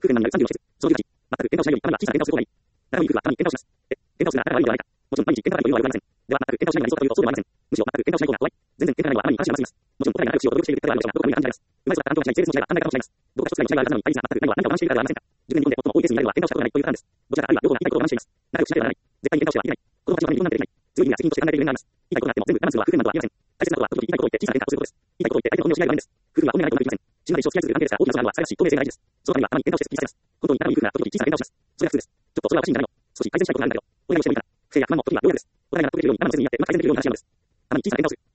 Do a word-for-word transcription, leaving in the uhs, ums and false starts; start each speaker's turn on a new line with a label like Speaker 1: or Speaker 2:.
Speaker 1: 不便なにあるさんじゅうの施設、そのじゅうはち、全く検討しないように、ためには小さな検討をする方がいい。だが、夫婦はたまに検討します。え、検討するがあなたが悪いのではないか。もちろん、毎日検討がないというのは良くありません。では、全く検討しないのが理想かというと、そうではありません。むしろ、全く検討しない方が怖い。全然検討がないのはあまりに話が甘すぎます。もちろん、答えが仲良くしようと努力している方ではあるでしょうが、どこか無理が感じられます。うまい育った環境がしない、性別の違いが反対かもしれないです。どこか一つくらいの違いがあるはずなのに、あいつが全くないのは何かを我慢しているからではありませんか。じゅうねん日本で最も多いケースになるのは検討したことがないというパターンです。どちらかあるいは両方が言いたいことを我慢しています。仲良くしなければならない。絶対に検討してはいけない。子供たちのために日本なんてできない。強い意味や責任として考えている面があります。言いたいことがあっても全部我慢するのは不便などは言いません。大切なことは時々言いたいことを言って小さな変化をすることです。言いたいことを言って相手の本音を知り合える場面です。夫婦は本音がないとうまくいきません。死ぬまで一生付き合い続ける関係ですから、大きな相談は最悪し、透明性が大事です。そのためにはたまに検討してすっきりさせます。本当に仲のいい夫婦なら時々小さな変化をします。それが普通です。ちょっとそれはおかしいんじゃないの。少し改善したいことがあるんだけど、お願いをしてもいいかな。不正や不満も時には容量です。お互いが納得できるように我慢せずにやってうまく改善できるように話し合うのです。たまに小さな変化をする。